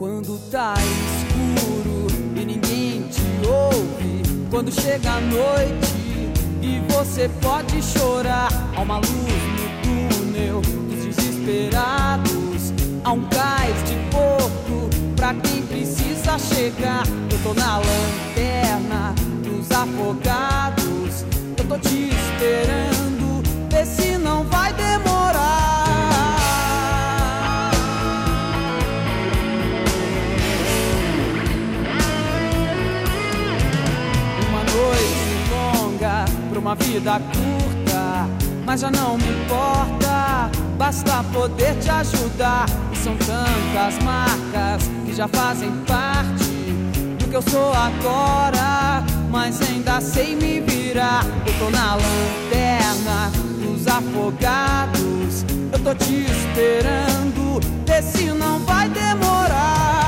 Quando tá escuro e ninguém te ouve, quando chega a noite e você pode chorar, há uma luz no túnel dos desesperados, há um cais de porto pra quem precisa chegar. Eu tô na lanterna dos afogados, eu tô te esperando, vê se não vai demorar. Pra uma vida curta, mas já não me importa, basta poder te ajudar. E são tantas marcas que já fazem parte do que eu sou agora, mas ainda sei me virar. Eu tô na lanterna dos afogados, eu tô te esperando, vê se não vai demorar.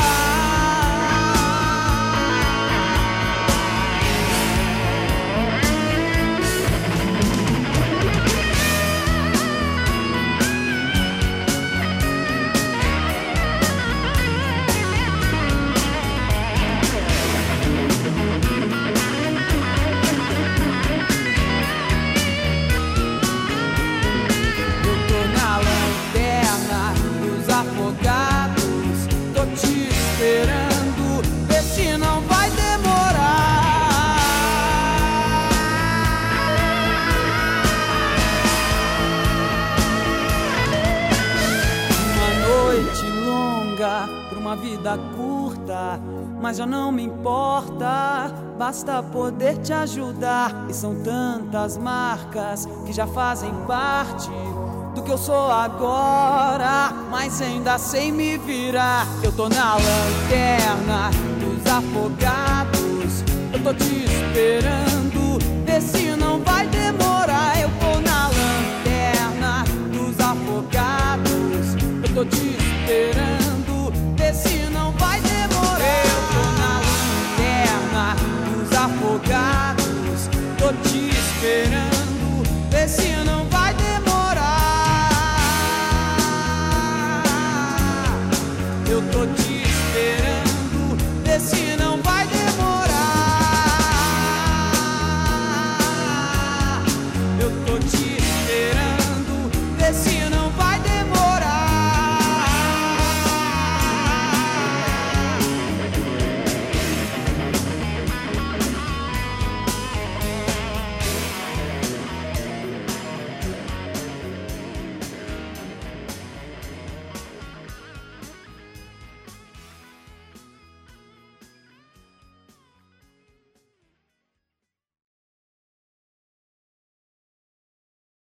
Tô te esperando, vê se não vai demorar. Uma noite longa pra uma vida curta, mas já não me importa, basta poder te ajudar. E são tantas marcas que já fazem parte do que eu sou agora, mas ainda sei me virar. Eu tô na lanterna dos afogados, eu tô te esperando, vê se não vai demorar. Eu tô na lanterna dos afogados, eu tô te esperando, vê se não vai demorar. Eu tô na lanterna dos afogados, tô te esperando, vê se não vai demorar. Eu tô